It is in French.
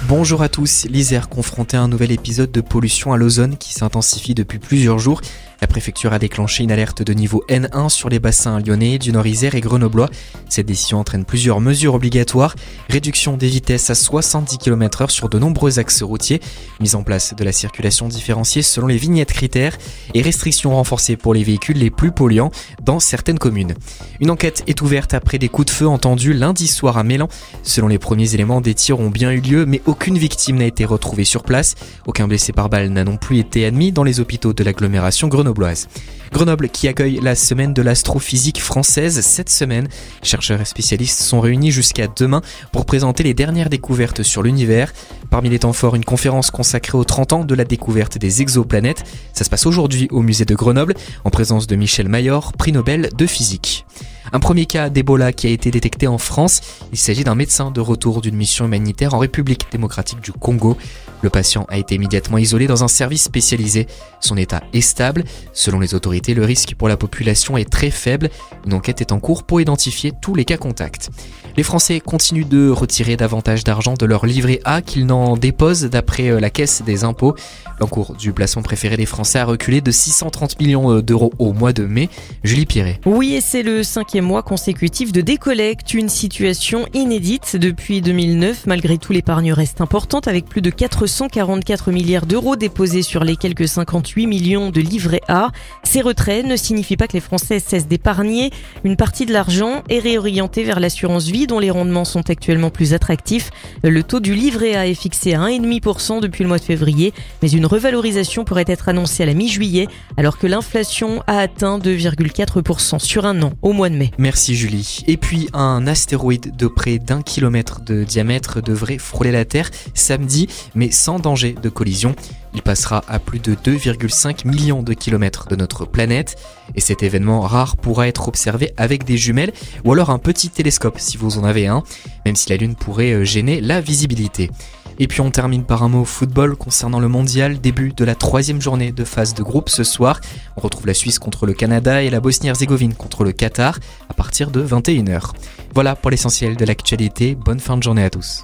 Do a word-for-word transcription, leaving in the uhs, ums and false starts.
Bonjour à tous, l'Isère confronté à un nouvel épisode de pollution à l'ozone qui s'intensifie depuis plusieurs jours. La préfecture a déclenché une alerte de niveau N un sur les bassins lyonnais, du Nord-Isère et grenoblois. Cette décision entraîne plusieurs mesures obligatoires. Réduction des vitesses à soixante-dix kilomètres heure sur de nombreux axes routiers, mise en place de la circulation différenciée selon les vignettes critères et restrictions renforcées pour les véhicules les plus polluants dans certaines communes. Une enquête est ouverte après des coups de feu entendus lundi soir à Mélan. Selon les premiers éléments, des tirs ont bien eu lieu, mais aucune victime n'a été retrouvée sur place. Aucun blessé par balle n'a non plus été admis dans les hôpitaux de l'agglomération grenobloise. Grenoble qui accueille la semaine de l'astrophysique française. Cette semaine, chercheurs et spécialistes sont réunis jusqu'à demain pour présenter les dernières découvertes sur l'univers. Parmi les temps forts, une conférence consacrée aux trente ans de la découverte des exoplanètes. Ça se passe aujourd'hui au musée de Grenoble, en présence de Michel Mayor, prix Nobel de physique. Un premier cas d'Ebola qui a été détecté en France. Il s'agit d'un médecin de retour d'une mission humanitaire en République démocratique du Congo. Le patient a été immédiatement isolé dans un service spécialisé. Son état est stable. Selon les autorités, le risque pour la population est très faible. Une enquête est en cours pour identifier tous les cas contacts. Les Français continuent de retirer davantage d'argent de leur livret A qu'ils n'en déposent d'après la Caisse des impôts. L'encours du placement préféré des Français a reculé de six cent trente millions d'euros au mois de mai. Julie Pirret. Oui, et c'est le cinquième mois consécutif de décollecte, une situation inédite depuis deux mille neuf. Malgré tout, l'épargne reste importante avec plus de quatre cent quarante-quatre milliards d'euros déposés sur les quelques cinquante-huit millions de livrets A. Ces retraits ne signifient pas que les Français cessent d'épargner. Une partie de l'argent est réorientée vers l'assurance vie dont les rendements sont actuellement plus attractifs. Le taux du livret A est fixé à un virgule cinq pour cent depuis le mois de février, mais une revalorisation pourrait être annoncée à la mi-juillet alors que l'inflation a atteint deux virgule quatre pour cent sur un an au mois de mai. Merci Julie. Et puis un astéroïde de près d'un kilomètre de diamètre devrait frôler la Terre samedi, mais sans danger de collision. Il passera à plus de deux virgule cinq millions de kilomètres de notre planète. Et cet événement rare pourra être observé avec des jumelles ou alors un petit télescope si vous en avez un, même si la Lune pourrait gêner la visibilité. Et puis on termine par un mot football concernant le mondial, début de la troisième journée de phase de groupe ce soir. On retrouve la Suisse contre le Canada et la Bosnie-Herzégovine contre le Qatar à partir de vingt et une heures. Voilà pour l'essentiel de l'actualité, bonne fin de journée à tous.